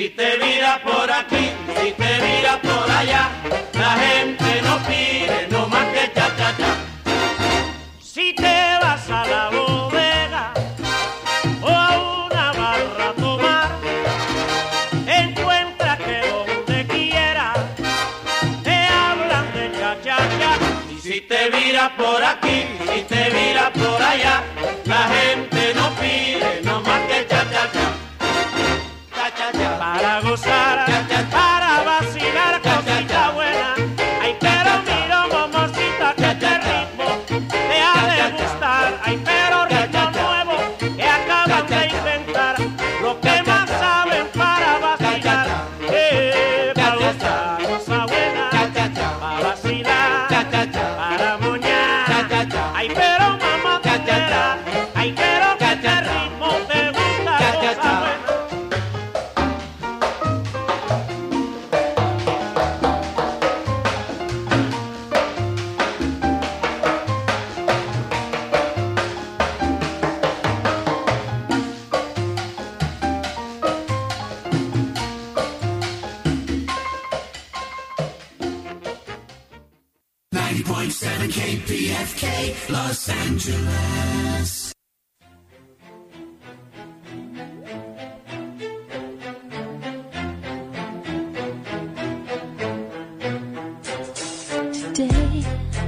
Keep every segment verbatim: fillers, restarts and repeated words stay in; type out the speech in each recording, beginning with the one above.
Si te mira por aquí, si te mira por allá, la gente no pide no más que cha cha cha. Si te vas a la bodega o a una barra a tomar, encuentra que donde quiera te hablan de cha cha cha. Y si te mira por aquí, si te mira por allá, la gente no pide no más que cha cha cha. Para gozar, para vacilar, cosita buena. Ay, pero mira, mamacita, que este ritmo te ha de gustar. Ay, pero ritmo nuevo que acaban de inventar. Lo que más saben para vacilar, eh, para gozar, cosa buena. Para vacilar, para moñar. Ay, pero mamacita, ay, pero que este ritmo te gusta, cosa buena. ninety point seven K P F K, Los Angeles. Today,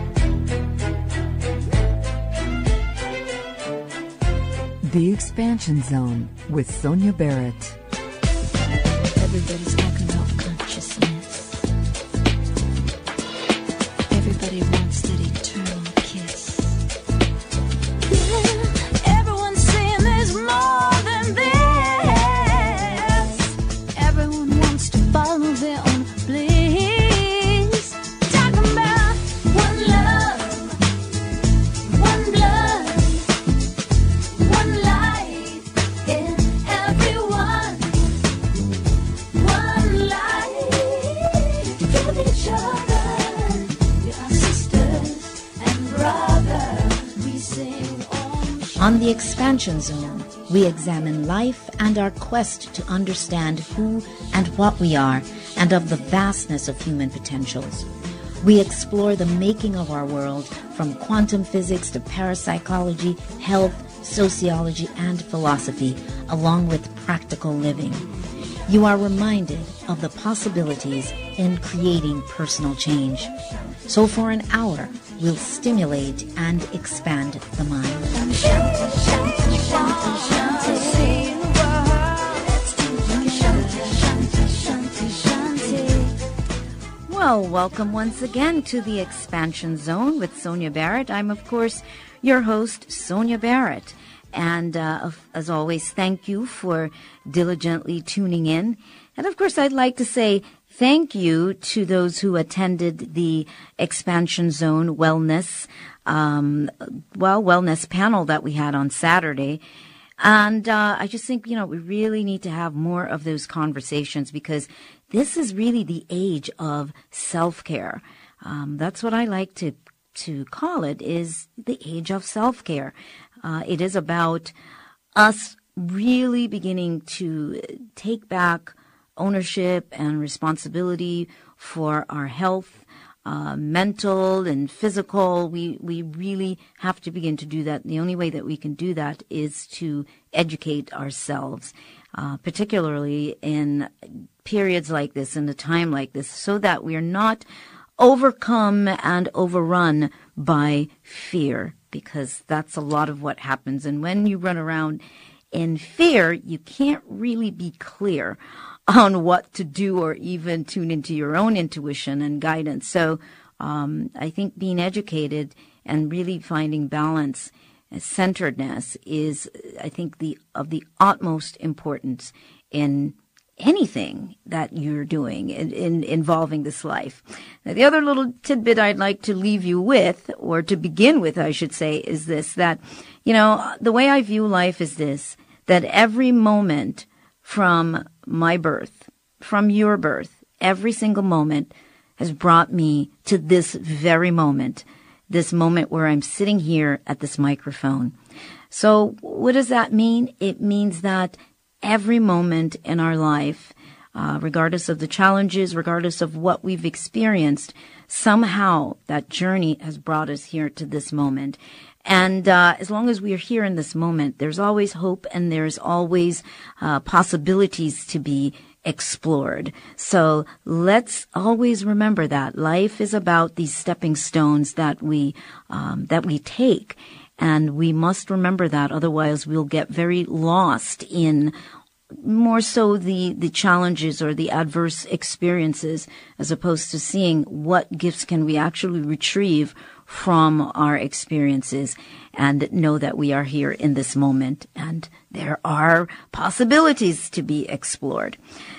The Expansion Zone with Sonia Barrett. everybody's talking about consciousness. Everybody wants that eternal kiss. Yeah, everyone's saying there's more than this. Everyone wants to follow their own bliss. Talking about one love, one blood, one life in everyone. One life, give each other. We are sisters and brothers. We sing Om Shanti. On The Expansion Zone, we examine life and our quest to understand who and what we are and of the vastness of human potentials. We explore the making of our world from quantum physics to parapsychology, health, sociology, and philosophy, along with practical living. You are reminded of the possibilities in creating personal change. So for an hour, we'll stimulate and expand the mind. Shanti, Shanti, Shanti, Shanti. See the world. Shanti, Shanti, Shanti, Shanti. Well, welcome once again to The Expansion Zone with Sonia Barrett. I'm, of course, your host, Sonia Barrett. And uh, of- as always, thank you for diligently tuning in. And of course, I'd like to say thank you to those who attended the Expansion Zone Wellness, um, well, wellness panel that we had on Saturday. And uh, I just think, you know, we really need to have more of those conversations because this is really the age of self-care. Um, that's what I like to to call it, is the age of self-care. Uh, it is about us really beginning to take back ownership and responsibility for our health, uh, mental and physical. We, we really have to begin to do that. The only way that we can do that is to educate ourselves, uh, particularly in periods like this, in a time like this, so that we are not overcome and overrun by fear, because that's a lot of what happens. And when you run around in fear, you can't really be clear on what to do or even tune into your own intuition and guidance. So um, I think being educated and really finding balance and centeredness is, I think, the of the utmost importance in anything that you're doing in, in involving this life. Now, the other little tidbit I'd like to leave you with, or to begin with, I should say, is this, that, you know, the way I view life is this, that every moment from my birth, from your birth, every single moment has brought me to this very moment, this moment where I'm sitting here at this microphone. So what does that mean? It means that every moment in our life uh, regardless of the challenges, regardless of what we've experienced, somehow that journey has brought us here to this moment. And uh, as long as we are here in this moment, there's always hope and there's always uh, possibilities to be explored. So let's always remember that life is about these stepping stones that we um, that we take, and we must remember that. Otherwise, we'll get very lost in more so the the challenges or the adverse experiences, as opposed to seeing what gifts can we actually retrieve from our experiences and know that we are here in this moment and there are possibilities to be explored.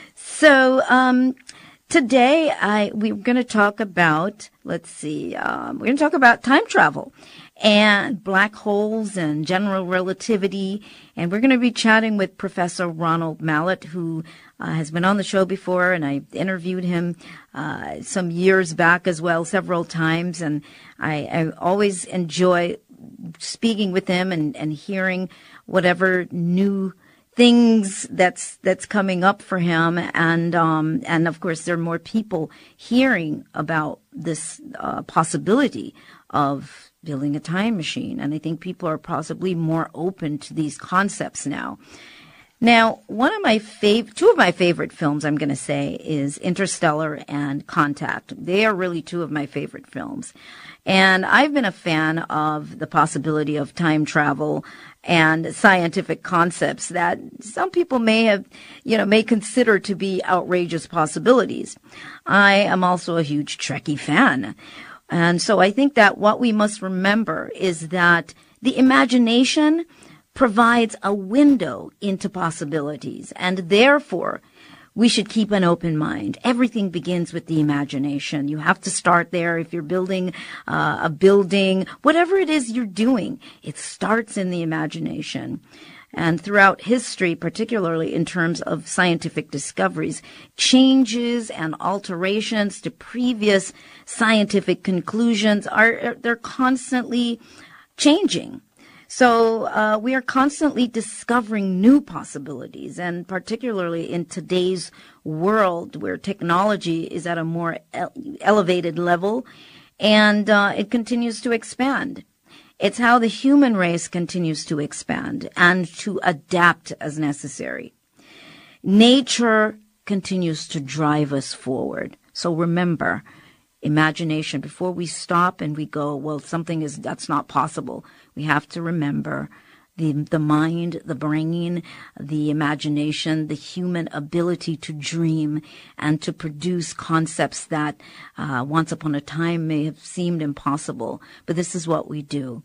So um, today I we're going to talk about, let's see, um, we're going to talk about time travel and black holes and general relativity. And we're going to be chatting with Professor Ronald Mallett, who uh, has been on the show before, and I interviewed him uh, some years back as well, several times. And I, I always enjoy speaking with him and, and hearing whatever new things that's that's coming up for him, and um, and of course there are more people hearing about this uh, possibility of building a time machine, and I think people are possibly more open to these concepts now. Now, one of my fav- two of my favorite films, I'm going to say, is Interstellar and Contact. They are really two of my favorite films. And I've been a fan of the possibility of time travel and scientific concepts that some people may have, you know, may consider to be outrageous possibilities. I am also a huge Trekkie fan. And so I think that what we must remember is that the imagination provides a window into possibilities, and therefore we should keep an open mind. Everything begins with the imagination. You have to start there. If you're building uh, a building, whatever it is you're doing, it starts in the imagination. And throughout history, particularly in terms of scientific discoveries, changes and alterations to previous scientific conclusions are, they're constantly changing. So uh, we are constantly discovering new possibilities, and particularly in today's world where technology is at a more ele- elevated level, and uh, it continues to expand. It's how the human race continues to expand and to adapt as necessary. Nature continues to drive us forward. So remember, imagination, before we stop and we go, well, something is, that's not possible. We have to remember the, the mind, the brain, the imagination, the human ability to dream and to produce concepts that uh, once upon a time may have seemed impossible. But this is what we do.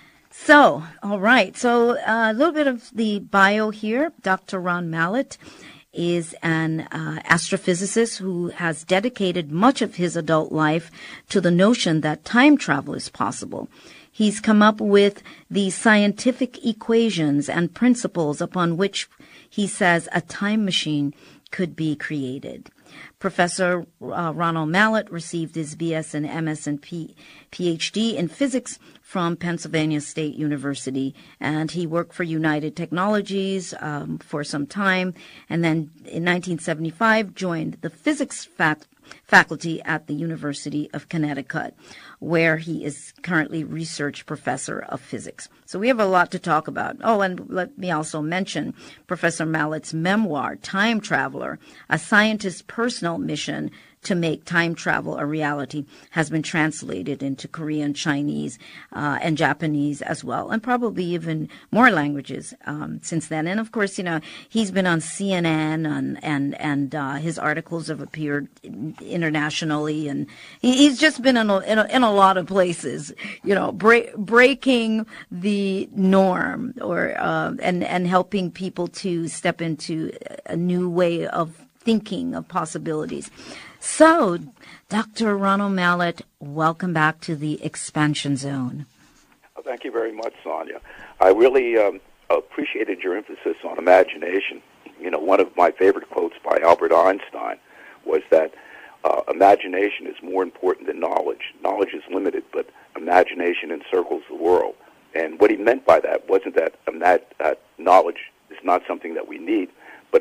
So, all right. So uh, a little bit of the bio here. Doctor Ron Mallett is an uh, astrophysicist who has dedicated much of his adult life to the notion that time travel is possible. He's come up with the scientific equations and principles upon which he says a time machine could be created. Professor uh, Ronald Mallett received his B S and M S and P- PhD in physics from Pennsylvania State University, and he worked for United Technologies um, for some time, and then in nineteen seventy-five joined the physics fac- faculty at the University of Connecticut, where he is currently research professor of physics. So we have a lot to talk about. Oh, and let me also mention Professor Mallett's memoir, Time Traveler, A Scientist's Personal Mission to Make Time Travel a Reality, has been translated into Korean, Chinese, uh, and Japanese as well, and probably even more languages um, since then. And of course, you know, he's been on C N N, and and and uh, his articles have appeared internationally, and he, he's just been in a, in a in a lot of places, you know, break, breaking the norm, or uh, and and helping people to step into a new way of thinking of possibilities. So, Doctor Ronald Mallett, welcome back to the Expansion Zone. Well, thank you very much, Sonia. I really um, appreciated your emphasis on imagination. You know, one of my favorite quotes by Albert Einstein was that uh, imagination is more important than knowledge. Knowledge is limited, but imagination encircles the world. And what he meant by that wasn't that, um, that uh, knowledge is not something that we need, but it's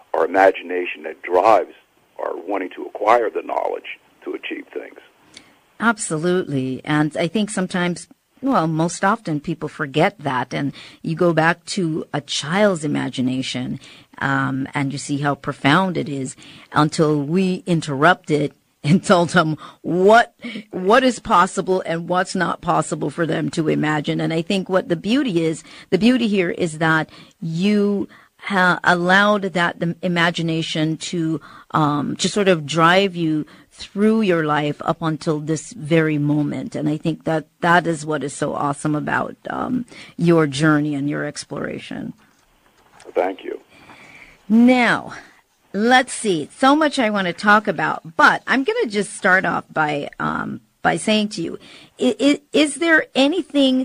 our imagination that drives our wanting to acquire the knowledge to achieve things. Absolutely. And I think sometimes, well, most often people forget that. And you go back to a child's imagination um, and you see how profound it is until we interrupt it and tell them what what is possible and what's not possible for them to imagine. And I think what the beauty is, the beauty here is that you ha- allowed that the imagination to um, just sort of drive you through your life up until this very moment. And I think that that is what is so awesome about um, your journey and your exploration. Thank you. Now, let's see. So much I want to talk about, but I'm going to just start off by um, by saying to you, is, is there anything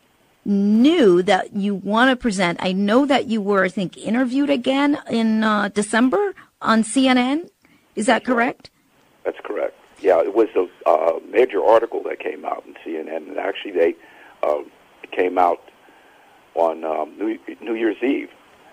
new that you want to present? I know that you were, I think, interviewed again in uh, December on C N N. Is that correct? That's correct. Yeah, it was a uh, major article that came out in C N N, and actually they uh, came out on um, New, New Year's Eve,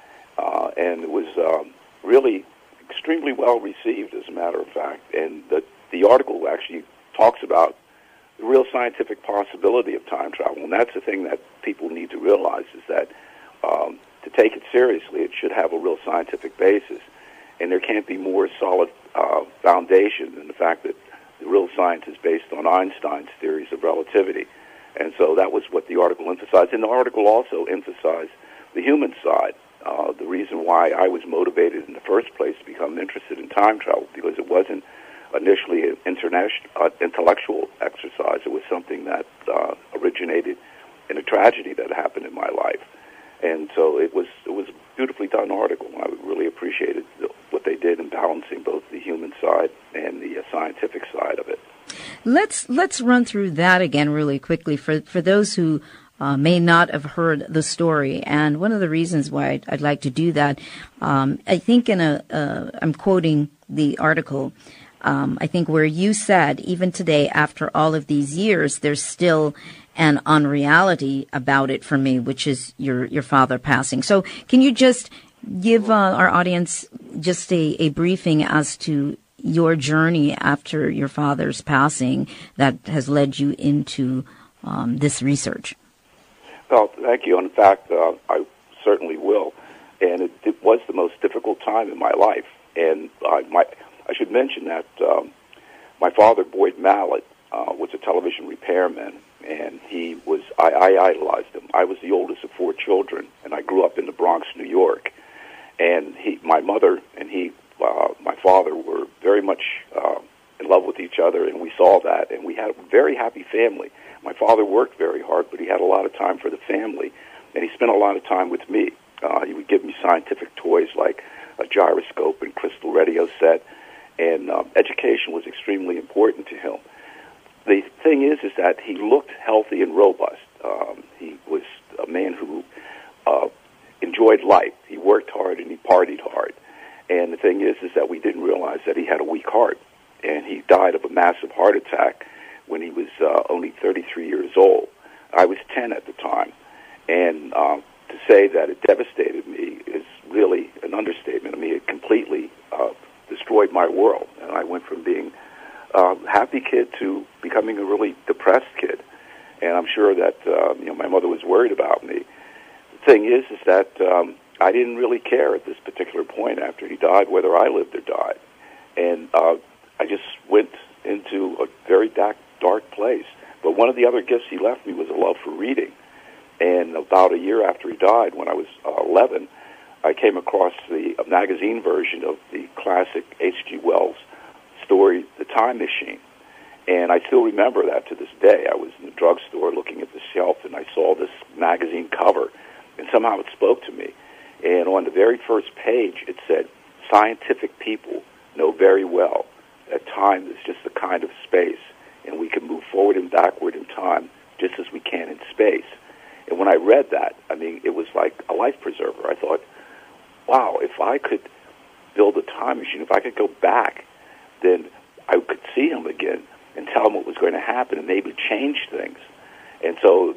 uh, and it was um, really extremely well received, as a matter of fact. And the the article actually talks about the real scientific possibility of time travel, and that's the thing that people need to realize, is that um, to take it seriously, it should have a real scientific basis, and there can't be more solid uh, foundation than the fact that the real science is based on Einstein's theories of relativity. And so that was what the article emphasized. And the article also emphasized the human side. Uh, the reason why I was motivated in the first place to become interested in time travel, because it wasn't initially an international, uh, intellectual exercise. It was something that uh, originated in a tragedy that happened in my life. And so it was it was a beautifully done article. I really appreciated the, what they did in balancing both the human side and the uh, scientific side of it. Let's let's run through that again really quickly for for those who Uh, may not have heard the story. And one of the reasons why I'd, I'd like to do that, um, I think in a, uh, I'm quoting the article, um, I think where you said, even today, after all of these years, there's still an unreality about it for me, which is your, your father passing. So can you just give uh, our audience just a, a briefing as to your journey after your father's passing that has led you into um, this research? Well, thank you. In fact, uh, I certainly will. And it, it was the most difficult time in my life. And I, my, I should mention that um, my father, Boyd Mallet, uh, was a television repairman, and he was I, I idolized him. I was the oldest of four children, and I grew up in the Bronx, New York. And he, my mother and he, uh, my father, were very much uh, in love with each other, and we saw that, and we had a very happy family. My father worked very hard, but he had a lot of time for the family, and he spent a lot of time with me. Uh, he would give me scientific toys like a gyroscope and crystal radio set, and um, education was extremely important to him. The thing is, is that he looked healthy and robust. Um, he was a man who uh, enjoyed life. He worked hard and he partied hard. And the thing is, is that we didn't realize that he had a weak heart, and he died of a massive heart attack when he was uh, only thirty-three years old. I was ten at the time. And um, to say that it devastated me is really an understatement. I mean, it completely uh, destroyed my world. And I went from being a happy kid to becoming a really depressed kid. And I'm sure that uh, you know, my mother was worried about me. The thing is, is that um, I didn't really care at this particular point after he died whether I lived or died. And uh, I just went into a very dark, dark place. But one of the other gifts he left me was a love for reading. And about a year after he died, when I was uh, eleven, I came across the uh, magazine version of the classic H G Wells story, The Time Machine. And I still remember that to this day. I was in the drugstore looking at the shelf, and I saw this magazine cover, and somehow it spoke to me. And on the very first page, it said, "Scientific people know very well that time is just a kind of space, and we can move forward and backward in time just as we can in space." And when I read that, I mean, it was like a life preserver. I thought, wow, if I could build a time machine, if I could go back, then I could see him again and tell him what was going to happen and maybe change things. And so that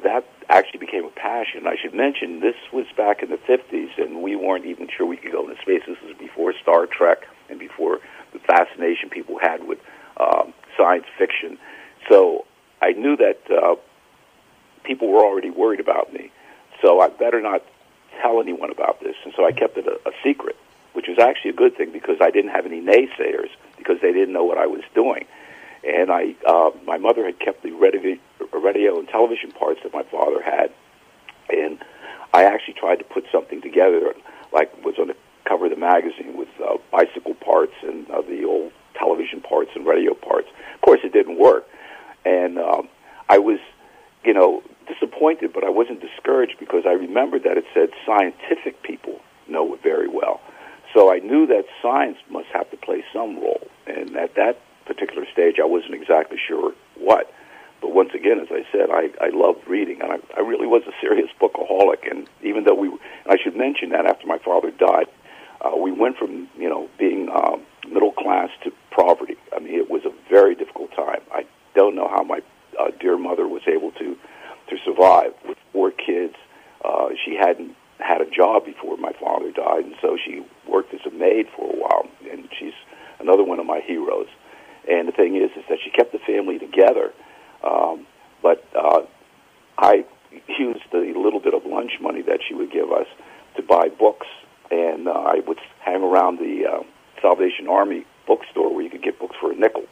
actually became a passion. I should mention this was back in the fifties, and we weren't even sure we could go into space. This was before Star Trek and before the fascination people had with um, science fiction. So I knew that uh, people were already worried about me, so I better not tell anyone about this. And so I kept it a, a secret, which was actually a good thing because I didn't have any naysayers because they didn't know what I was doing. And I, uh, my mother had kept the radio, radio and television parts that my father had, and I actually tried to put something together, like was on the cover of the magazine with uh, bicycle parts and uh, the old television parts and radio parts. Of course, it didn't work, and um, I was, you know, disappointed, but I wasn't discouraged because I remembered that it said scientific people know it very well. So I knew that science must have to play some role, and at that particular stage, I wasn't exactly sure what. But once again, as I said, I, I loved reading, and I, I really was a serious bookaholic. And even though we, and I should mention that after my father died, uh, we went from, you know, being um, middle class to poverty. I mean, it was a very difficult time. I don't know how my uh, dear mother was able to, to survive with four kids. Uh, she hadn't had a job before my father died, and so she worked as a maid for a while, and she's another one of my heroes. And the thing is, is that she kept the family together, um, but uh, I used the little bit of lunch money that she would give us to buy books, and uh, I would hang around the uh, Salvation Army bookstore where you could get books for a nickel.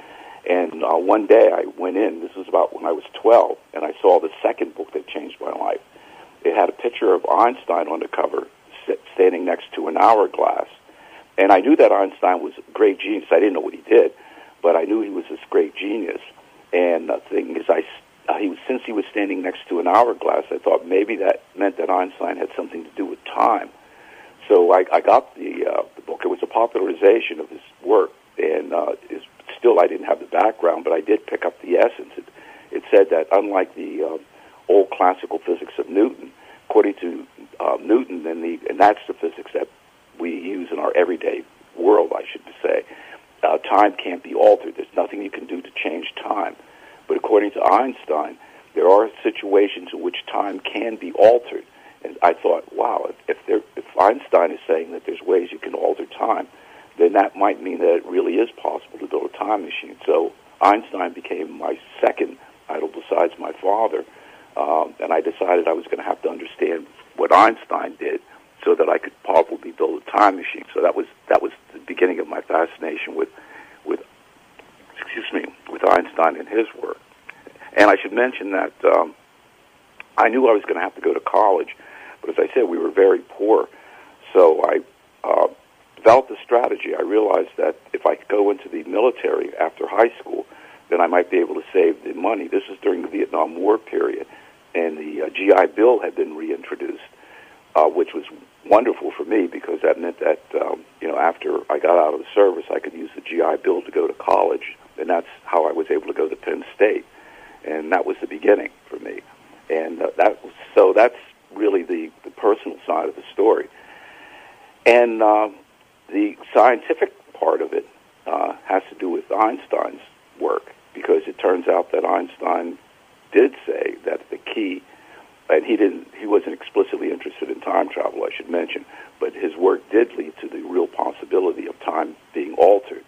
And uh, one day I went in, this was about when I was twelve, and I saw the second book that changed my life. It had a picture of Einstein on the cover, standing next to an hourglass. And I knew that Einstein was a great genius. I didn't know what he did, but I knew he was this great genius. And the thing is, I, uh, he was, since he was standing next to an hourglass, I thought maybe that meant that Einstein had something to do with time. So I, I got the, uh, the book. It was a popularization of his work, and uh, is, still I didn't have the background, but I did pick up the essence. It, it said that unlike the uh, old classical physics of Newton, according to uh, Newton, and, the, and that's the physics that we use in our everyday world, I should say, Uh, time can't be altered. There's nothing you can do to change time. But according to Einstein, there are situations in which time can be altered. And I thought, wow, if, if, there, if Einstein is saying that there's ways you can alter time, then that might mean that it really is possible to build a time machine. So Einstein became my second idol besides my father, um, and I decided I was going to have to understand what Einstein did so that I could probably build a time machine. So that was that was the beginning of my fascination with with excuse me with Einstein and his work. And I should mention that um, I knew I was going to have to go to college, but as I said, we were very poor. So I uh, developed a strategy. I realized that if I could go into the military after high school, then I might be able to save the money. This was during the Vietnam War period, and the uh, G I Bill had been reintroduced, uh, which was wonderful for me because that meant that um, you know after I got out of the service, I could use the G I Bill to go to college, and that's how I was able to go to Penn State, and that was the beginning for me. And uh, that was, so that's really the, the personal side of the story. And uh, the scientific part of it uh, has to do with Einstein's work because it turns out that Einstein did say that the key. And he didn't. He wasn't explicitly interested in time travel, I should mention, but his work did lead to the real possibility of time being altered.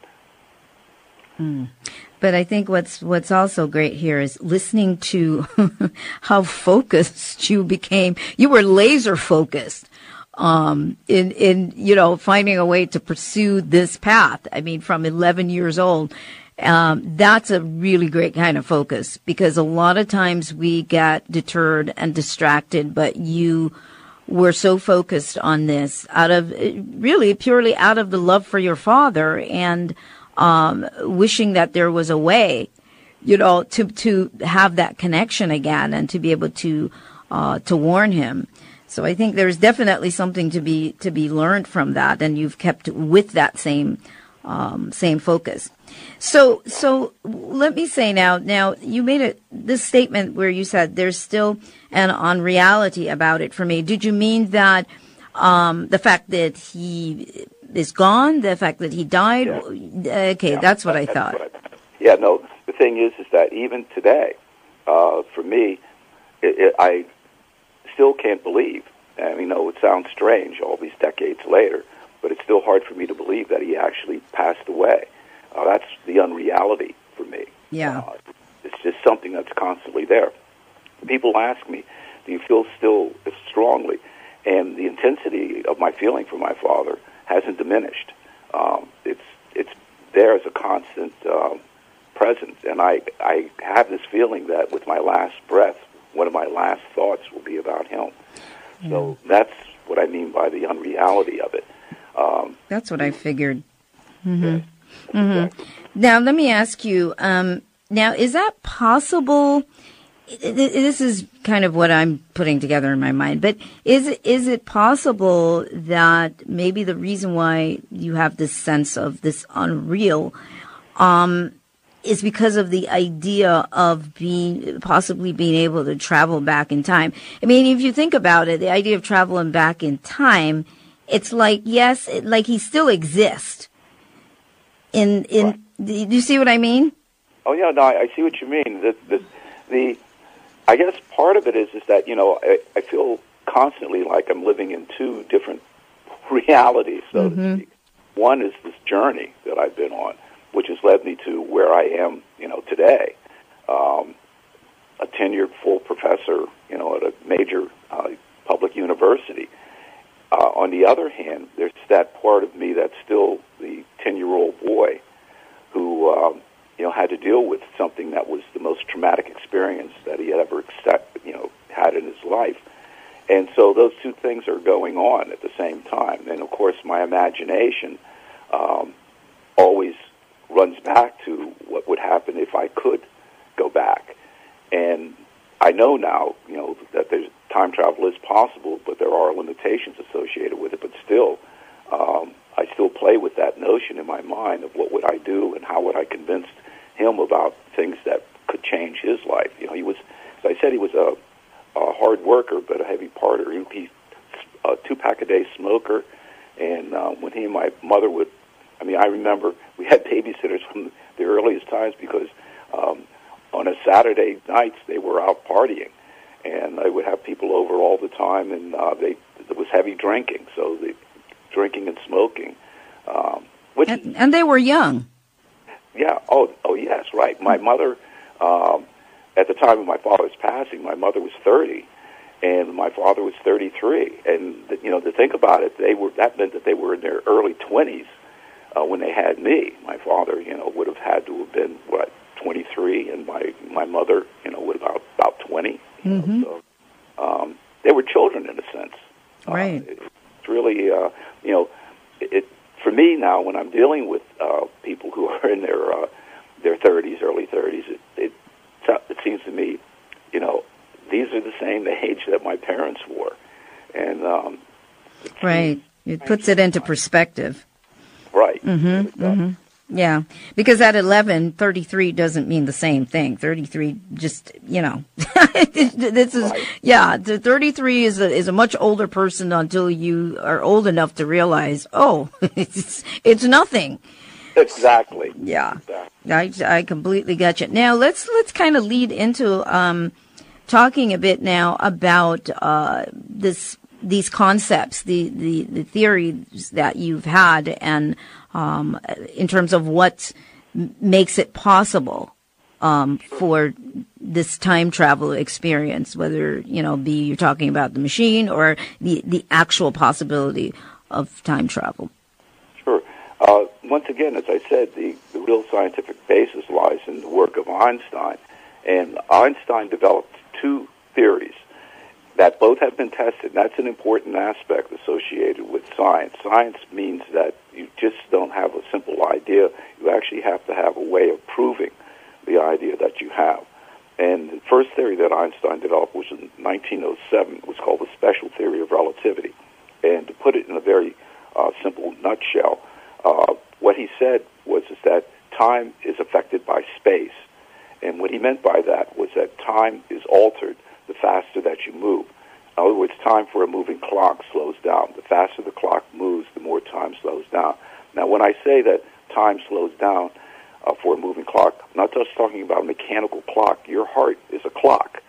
Mm. But I think what's what's also great here is listening to how focused you became. You were laser focused um, in in you know finding a way to pursue this path. I mean, from eleven years old. Um, that's a really great kind of focus because a lot of times we get deterred and distracted, but you were so focused on this out of really purely out of the love for your father and um, wishing that there was a way, you know, to to have that connection again and to be able to uh, to warn him. So I think there's definitely something to be to be learned from that, and you've kept with that same um, same focus. So, so let me say now, now you made a, this statement where you said there's still an unreality about it for me. Did you mean that, um, the fact that he is gone, the fact that he died? Yeah. Okay. Yeah, that's what that, I that's thought. What I, yeah, no, the thing is, is that even today, uh, for me, it, it, I still can't believe. And, you know, it sounds strange all these decades later, but it's still hard for me to believe that he actually passed away. Uh, that's the unreality for me. Yeah. Uh, it's just something that's constantly there. People ask me, do you feel still as strongly? And the intensity of my feeling for my father hasn't diminished. Um, it's it's there as a constant um, presence. And I, I have this feeling that with my last breath, one of my last thoughts will be about him. Yeah. So that's what I mean by the unreality of it. Um, that's what I figured. Mm-hmm. Yeah, mm-hmm. Exactly. Now, let me ask you, um, now, is that possible? This is kind of what I'm putting together in my mind, but is it, is it possible that maybe the reason why you have this sense of this unreal um, is because of the idea of being possibly being able to travel back in time? I mean, if you think about it, the idea of traveling back in time, it's like, yes, it, like he still exists. In in, Right. Do you see what I mean? Oh yeah, no, I, I see what you mean. The, the the I guess part of it is is that, you know, I, I feel constantly like I'm living in two different realities, so Mm-hmm. to speak. One is this journey that I've been on, which has led me to where I am, you know, today. Um, a tenured full professor, you know, at a major uh, public university. Uh, on the other hand, there's that part of me that's still the ten-year-old boy who, um, you know, had to deal with something that was the most traumatic experience that he had ever, accept, you know, had in his life. And so those two things are going on at the same time. And, of course, my imagination um, always runs back to what would happen if I could go back. And I know now, you know, that there's time travel is possible, but there are limitations associated with it. But still, um, I still play with that notion in my mind of what would I do and how would I convince him about things that could change his life. You know, he was, as I said, he was a, a hard worker, but a heavy partier. He, he a two-pack-a-day smoker, and uh, when he and my mother would, I mean, I remember we had babysitters from the earliest times because um, on a Saturday nights they were out partying, and they would have people over all the time, and uh, they there was heavy drinking, so the drinking and smoking, um, which And, and they were young. yeah, oh, oh yes, right. My mother, um, at the time of my father's passing, my mother was thirty, and my father was thirty-three. And you know, to think about it, they were that meant that they were in their early twenties uh, when they had me. My father, you know, would have had to have been what twenty-three, and my my mother, you know, would about about twenty. You Mm-hmm. know, so um, they were children in a sense. Right. Uh, it, it's really, uh, you know, it, it for me now when I'm dealing with uh, people who are in their uh, their thirties, early thirties, it, it it seems to me, you know, these are the same age that my parents were, and um, Right. It puts it into perspective. right. Mm-hmm. Mm-hmm. Yeah. Because at eleven, thirty-three doesn't mean the same thing. thirty-three just, you know, this is, Right. yeah, the thirty-three is a, is a much older person until you are old enough to realize, oh, it's, it's nothing. Exactly. Yeah. Exactly. I, I completely get you. Now let's, let's kind of lead into, um, talking a bit now about, uh, this, these concepts, the, the, the theories that you've had, and um, in terms of what m- makes it possible um, for this time travel experience, whether, you know, be you're talking about the machine or the, the actual possibility of time travel. Sure. Uh, once again, as I said, the, the real scientific basis lies in the work of Einstein. And Einstein developed two theories that both have been tested. That's an important aspect associated with science. Science means that you just don't have a simple idea. You actually have to have a way of proving the idea that you have. And the first theory that Einstein developed was in nineteen oh seven. It was called the special theory of relativity. And to put it in a very uh, simple nutshell, uh, what he said was is that time is affected by space. And what he meant by that was that time is altered the faster that you move. In other words, time for a moving clock slows down. The faster the clock moves, the more time slows down. Now, when I say that time slows down uh, for a moving clock, I'm not just talking about a mechanical clock. Your heart is a clock.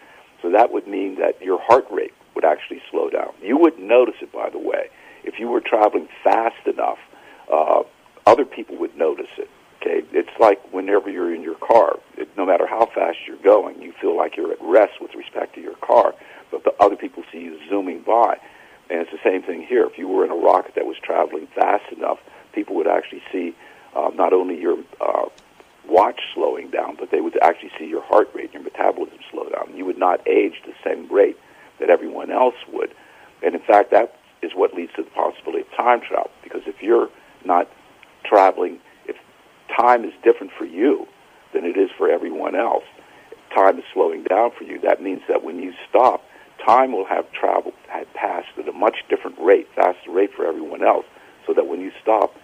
So that would mean that your heart rate would actually slow down. You wouldn't notice it, by the way. If you were traveling fast enough, uh, other people would notice it. Okay, it's like whenever you're in your car, it, no matter how fast you're going, you feel like you're at rest with respect to your car, but the other people see you zooming by. And it's the same thing here. If you were in a rocket that was traveling fast enough, people would actually see uh, not only your uh, watch slowing down, but they would actually see your heart rate, your metabolism slow down. You would not age the same rate that everyone else would. And in fact, that is what leads to the possibility of time travel, because if you're not traveling, if time is different for you than it is for everyone else, time is slowing down for you, that means that when you stop, time will have traveled, had passed at a much different rate, faster rate for everyone else, so that when you stop,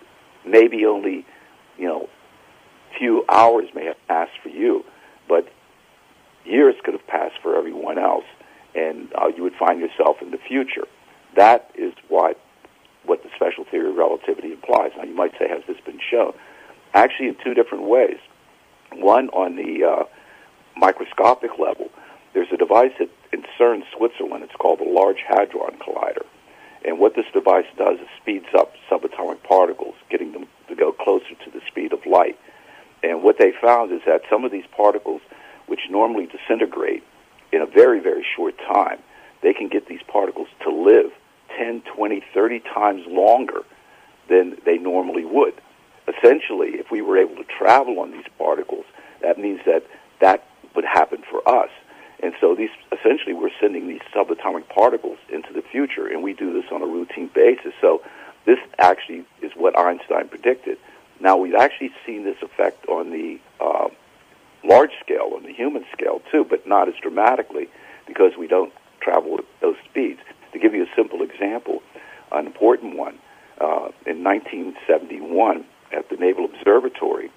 maybe only, you know, few hours may have passed for you, but years could have passed for everyone else, and uh, you would find yourself in the future. That is what what the special theory of relativity implies. Now, you might say, has this been shown? Actually, in two different ways. One, on the uh, microscopic level, there's a device at, in CERN, Switzerland. It's called the Large Hadron Collider. And what this device does is speeds up subatomic particles, getting them to go closer to the speed of light. And what they found is that some of these particles, which normally disintegrate in a very, very short time, they can get these particles to live ten, twenty, thirty times longer than they normally would. Essentially, if we were able to travel on these particles, that means that that would happen for us. And so these, essentially, we're sending these subatomic particles into the future, and we do this on a routine basis. So this actually is what Einstein predicted. Now, we've actually seen this effect on the uh, large scale, on the human scale, too, but not as dramatically, because we don't travel at those speeds. To give you a simple example, an important one, uh, in nineteen seventy-one, at the Naval Observatory,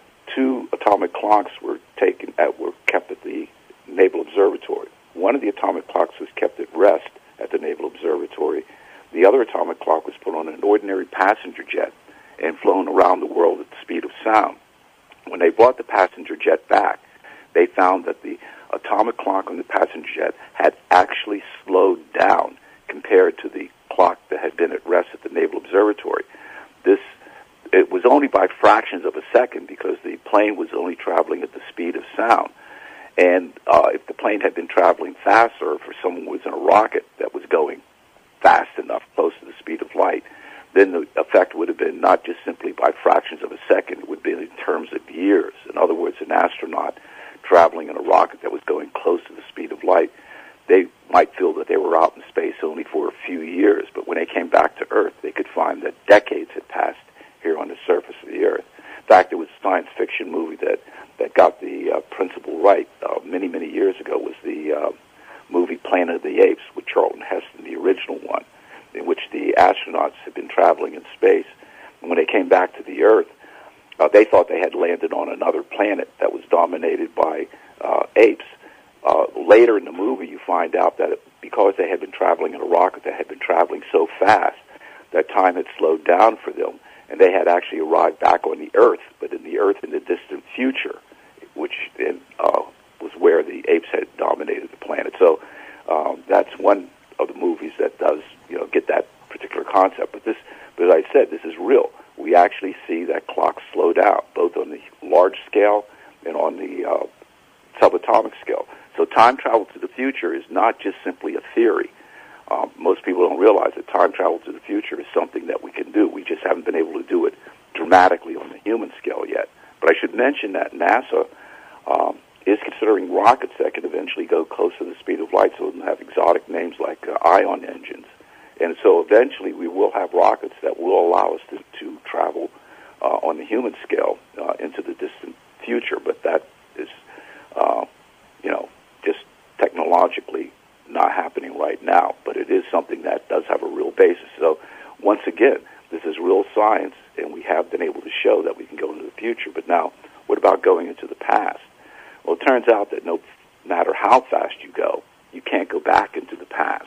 two atomic clocks were taken at, were kept at the Naval Observatory. One of the atomic clocks was kept at rest at the Naval Observatory. The other atomic clock was put on an ordinary passenger jet and flown around the world at the speed of sound. When they brought the passenger jet back, they found that the atomic clock on the passenger jet had actually slowed down compared to the clock that had been at rest at the Naval Observatory. This, it was only by fractions of a second, because the plane was only traveling at the speed of sound. And uh, if the plane had been traveling faster, or for someone who was in a rocket that was going fast enough, close to the speed of light, then the effect would have been not just simply by fractions of a second, it would be in terms of years. In other words, an astronaut traveling in a rocket that was going close to the speed of light, they might feel that they were out in space only for a few years, but when they came back to Earth, they could find that decades had passed here on the surface of the Earth. In fact, there was a science fiction movie that, that got the uh, principle right uh, many, many years ago, was the uh, movie Planet of the Apes with Charlton Heston, the original one, in which the astronauts had been traveling in space. And when they came back to the Earth, uh, they thought they had landed on another planet that was dominated by uh, apes. Uh, later in the movie, you find out that it, because they had been traveling in a rocket that had been traveling so fast, that time had slowed down for them, and they had actually arrived back on the Earth, but in the Earth in the distant future, which in, uh, was where the apes had dominated the planet. So um, that's one of the movies that does, you know, get that particular concept. But this, but as I said, this is real. We actually see that clock slow down, both on the large scale and on the uh, subatomic scale. So time travel to the future is not just simply a theory. Um, most people don't realize that time travel to the future is something that we can do. We just haven't been able to do it dramatically on the human scale yet. But I should mention that NASA um, is considering rockets that can eventually go close to the speed of light, so they'll have exotic names like uh, ion engines. And so eventually we will have rockets that will allow us to, to travel uh, on the human scale uh, into the distant future. But that is, uh, you know, just technologically not happening right now. But it is something that does have a real basis. So once again, this is real science, and we have been able to show that we can go into the future. But now, what about going into the past? Well, it turns out that no matter how fast you go, you can't go back into the past.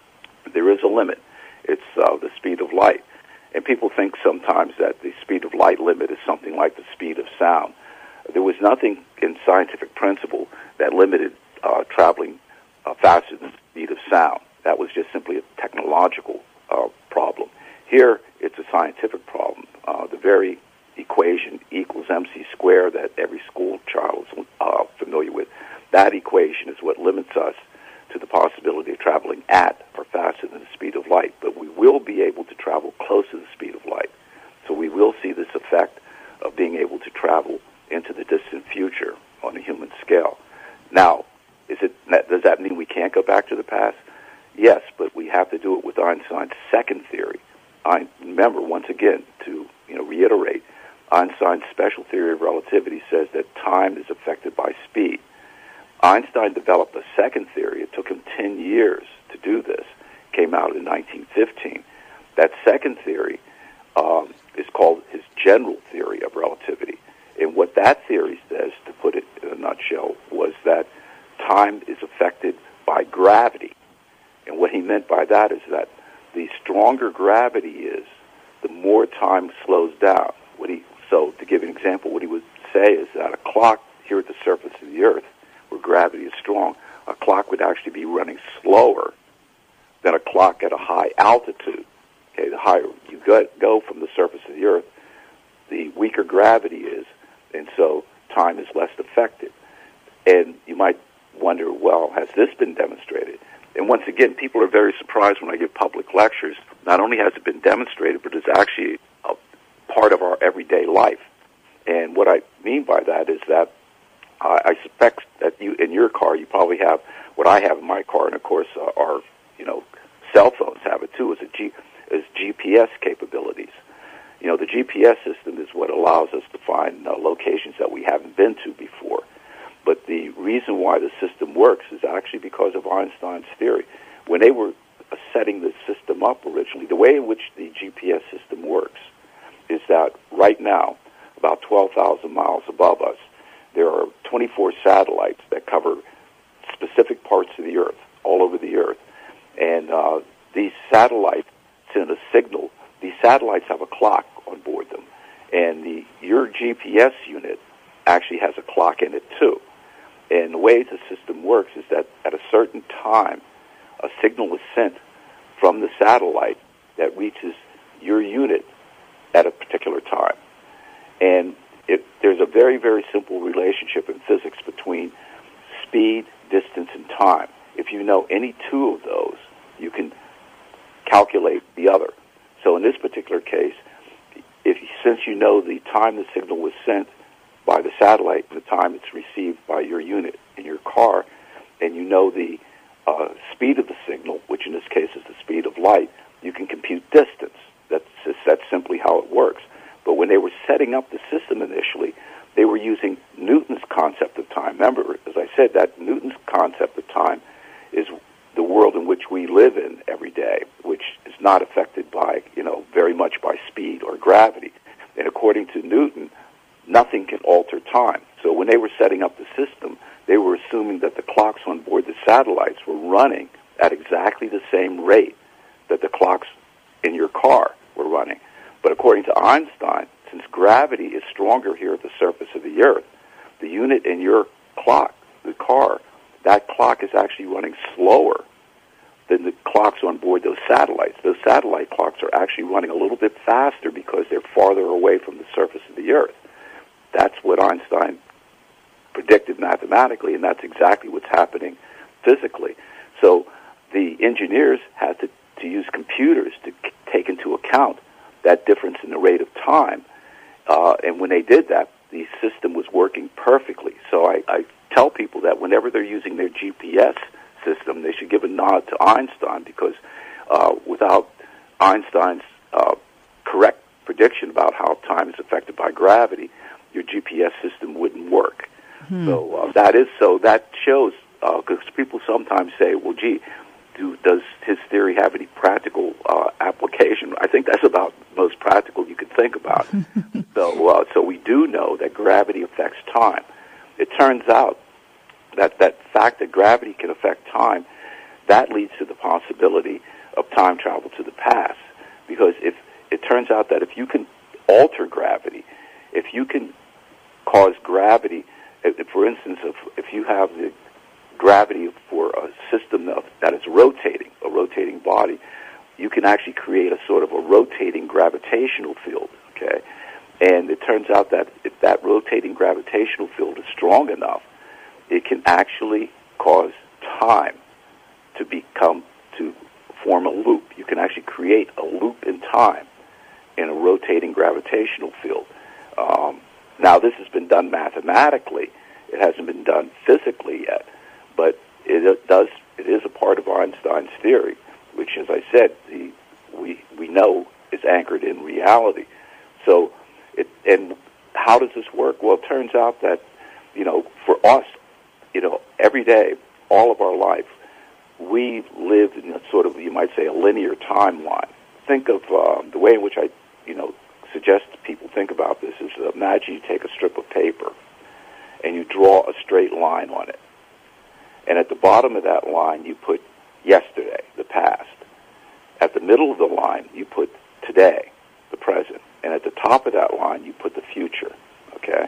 There is a limit. It's uh, the speed of light. And people think sometimes that the speed of light limit is something like the speed of sound. There was nothing in scientific principle that limited uh, traveling uh, faster than the speed of sound. That was just simply a technological uh, problem. Here, it's a scientific problem. Uh, the very equation equals mc squared that every school child is uh, familiar with, that equation is what limits us to the possibility of traveling at or faster than the speed of light. But we will be able to travel close to the speed of light. So we will see this effect of being able to travel into the distant future on a human scale. Now, is it, does that mean we can't go back to the past? Yes, but we have to do it with Einstein's second theory. I remember, once again, to you know reiterate, Einstein's special theory of relativity says that time is affected by speed. Einstein developed a second theory. It took him ten years to do this. Came out in nineteen fifteen. That second theory um, is called his general theory of relativity. And what that theory says, to put it in a nutshell, was that time is affected by gravity. And what he meant by that is that the stronger gravity is, the more time slows down. What he, so to give an example, what he would say is that a clock here at the surface of the Earth, where gravity is strong, a clock would actually be running slower than a clock at a high altitude. Okay, the higher you go, go from the surface of the Earth, the weaker gravity is, and so time is less affected. And you might wonder, well, has this been demonstrated? And once again, people are very surprised when I give public lectures. Not only has it been demonstrated, but it's actually a part of our everyday life. And what I mean by that is that uh, I suspect that you, in your car, you probably have what I have in my car, and of course, uh, our you know cell phones have it too, is a G, is G P S capabilities. You know, the G P S system is what allows us to find uh, locations that we haven't been to before. But the reason why the system works is actually because of Einstein's theory. When they were setting the system up originally, the way in which the G P S system works is that right now, about twelve thousand miles above us, there are twenty-four satellites that cover specific parts of the Earth, all over the Earth. And uh, these satellites send a signal. These satellites have a clock on board them. And the your G P S unit actually has a clock in it too. And the way the system works is that at a certain time, a signal is sent from the satellite that reaches your unit at a particular time. And it, there's a very, very simple relationship in physics between speed, distance, and time. If you know any two of those, you can calculate the other. So in this particular case, if since you know the time the signal was sent by the satellite and the time it's received by your unit in your car, and you know the uh, speed of the signal, which in this case is the speed of light, you can compute distance. That's, that's simply how it works. But when they were setting up the system initially, they were using Newton's concept of time. Remember, as I said, that Newton's concept of time is the world in which we live in every day, which is not affected by, you know, very much by speed or gravity. And according to Newton, nothing can alter time. So when they were setting up the system, they were assuming that the clocks on board the satellites were running at exactly the same rate that the clocks in your car were running. But according to Einstein, since gravity is stronger here at the surface of the Earth, the unit in your clock, the car, that clock is actually running slower than the clocks on board those satellites. Those satellite clocks are actually running a little bit faster because they're farther away from the surface of the Earth. That's what Einstein predicted mathematically, and that's exactly what's happening physically. So the engineers had to, to use computers to c- take into account that difference in the rate of time. Uh, and when they did that, the system was working perfectly. So I, I tell people that whenever they're using their G P S system, they should give a nod to Einstein, because uh, without Einstein's uh, correct prediction about how time is affected by gravity, your G P S system wouldn't work. Hmm. So uh, that is so. That shows, because uh, people sometimes say, well, gee, do, does his theory have any practical uh, application? I think that's about the most practical you could think about. so, uh, so we do know that gravity affects time. It turns out that that fact that gravity can affect time, that leads to the possibility of time travel to the past. Because if it turns out that if you can alter gravity, if you can cause gravity, if, for instance, if, if you have the gra- everybody, you can actually create a sort of a rotating gravitational field, okay? And it turns out that if that rotating gravitational field is strong enough, it can actually cause time to become, to form a loop. You can actually create a loop in time in a rotating gravitational field. Um, now, this has been done mathematically. It hasn't been done physically yet, but it, it does. It is a part of Einstein's theory, which, as I said, the, we we know is anchored in reality. So, it, and how does this work? Well, it turns out that, you know, for us, you know, every day, all of our life, we live in a sort of, you might say, a linear timeline. Think of uh, the way in which I, you know, suggest people think about this is, uh, imagine you take a strip of paper and you draw a straight line on it. And at the bottom of that line, you put yesterday, the past. At the middle of the line, you put today, the present. And at the top of that line, you put the future, okay?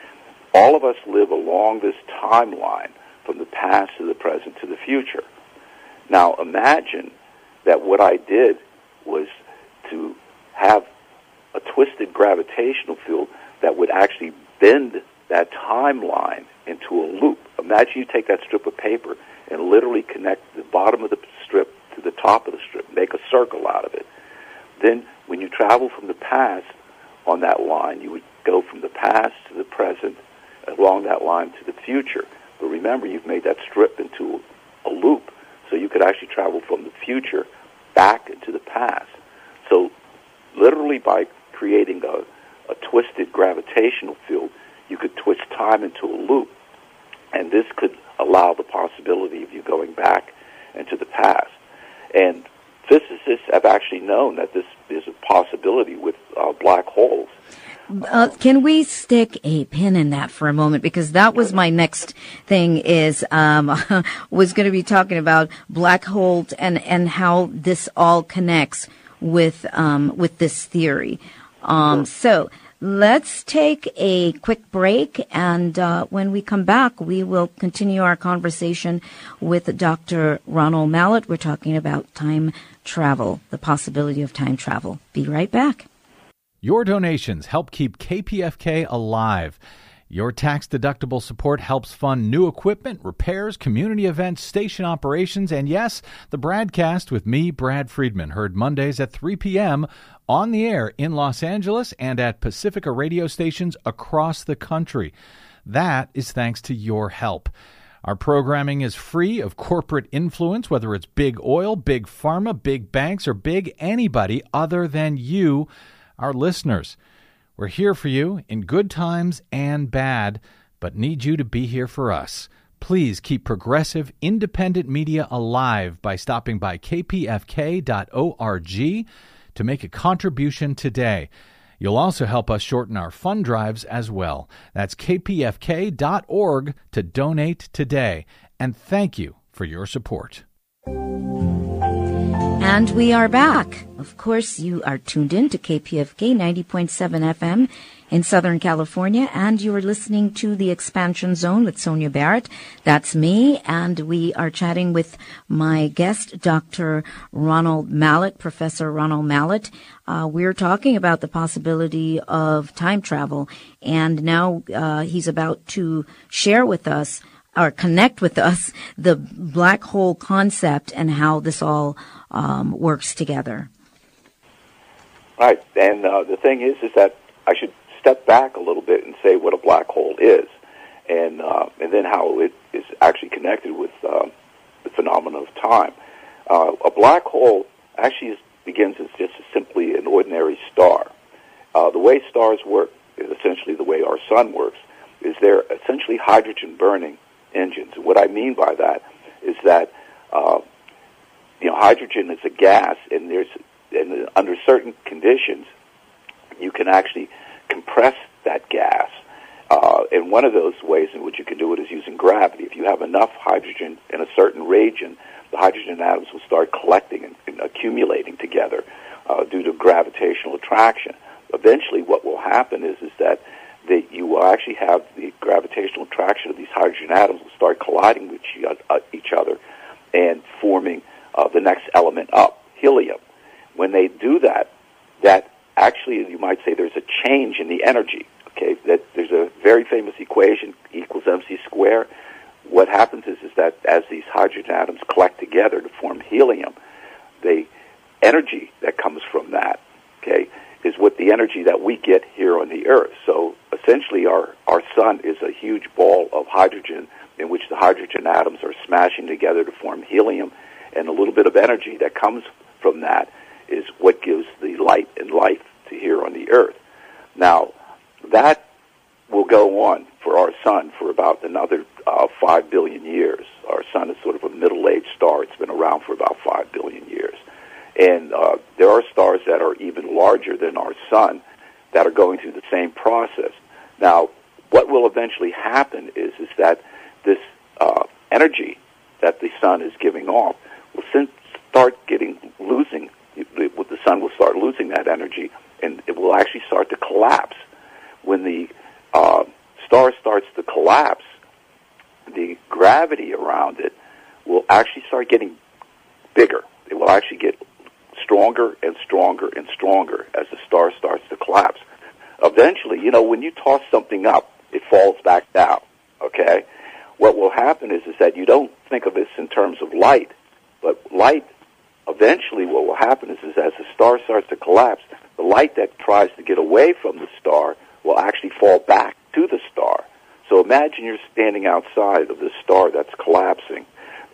All of us live along this timeline from the past to the present to the future. Now, imagine that what I did was to have a twisted gravitational field that would actually bend that timeline into a loop. Imagine you take that strip of paper and literally connect the bottom of the strip to the top of the strip, make a circle out of it. Then when you travel from the past on that line, you would go from the past to the present, along that line to the future. But remember, you've made that strip into a loop, so you could actually travel from the future back into the past. So literally by creating a, a twisted gravitational field, you could twist time into a loop, and this could allow the possibility of you going back into the past. And physicists have actually known that this is a possibility with uh, black holes. Uh, can we stick a pin in that for a moment? Because that was my next thing is, um, was going to be talking about black holes and, and how this all connects with, um, with this theory. Um, so let's take a quick break. And, uh, when we come back, we will continue our conversation with Doctor Ronald Mallett. We're talking about time travel, the possibility of time travel. Be right back. Your donations help keep K P F K alive. Your tax-deductible support helps fund new equipment, repairs, community events, station operations, and yes, the Bradcast with me, Brad Friedman, heard Mondays at three p.m. on the air in Los Angeles and at Pacifica radio stations across the country. That is thanks to your help. Our programming is free of corporate influence, whether it's big oil, big pharma, big banks, or big anybody other than you, our listeners. We're here for you in good times and bad, but need you to be here for us. Please keep progressive, independent media alive by stopping by k p f k dot org to make a contribution today. You'll also help us shorten our fund drives as well. That's k p f k dot org to donate today. And thank you for your support. And we are back. Of course, you are tuned in to K P F K ninety point seven F M in Southern California, and you are listening to The Expansion Zone with Sonia Barrett. That's me, and we are chatting with my guest, Doctor Ronald Mallett, Professor Ronald Mallett. Uh, we're talking about the possibility of time travel, and now uh, he's about to share with us or connect with us the black hole concept and how this all um, works together. Right, and uh, the thing is, is that I should step back a little bit and say what a black hole is, and uh, and then how it is actually connected with uh, the phenomenon of time. Uh, a black hole actually is, begins as just simply an ordinary star. Uh, the way stars work is essentially the way our sun works. Is they're essentially hydrogen-burning engines. And what I mean by that is that uh, you know, hydrogen is a gas, and there's and under certain conditions, you can actually compress that gas. Uh, and one of those ways in which you can do it is using gravity. If you have enough hydrogen in a certain region, the hydrogen atoms will start collecting and, and accumulating together uh, due to gravitational attraction. Eventually, what will happen is is that that you will actually have the gravitational attraction of these hydrogen atoms will start colliding with each other and forming uh, the next element up. helium. When they do that, that actually, you might say there's a change in the energy. Okay, that there's a very famous equation, E equals mc squared. What happens is, is that as these hydrogen atoms collect together to form helium, the energy that comes from that, okay, is what the energy that we get here on the Earth. So essentially our, our sun is a huge ball of hydrogen in which the hydrogen atoms are smashing together to form helium, and a little bit of energy that comes from that is what gives the light and life to here on the Earth. Now, that will go on for our sun for about another uh, five billion years. Our sun is sort of a middle-aged star. It's been around for about five billion years. And uh, there are stars that are even larger than our sun that are going through the same process. Now, what will eventually happen is, is that this uh, energy that the sun is giving off will sin- start getting, losing, the, the sun will start losing that energy, and it will actually start to collapse. When the uh, star starts to collapse, the gravity around it will actually start getting bigger. It will actually get stronger and stronger and stronger as the star starts to collapse. Eventually, you know, when you toss something up, it falls back down, okay? What will happen is, is that you don't think of this in terms of light, but light, eventually what will happen is, is as the star starts to collapse, the light that tries to get away from the star will actually fall back to the star. So imagine you're standing outside of the star that's collapsing.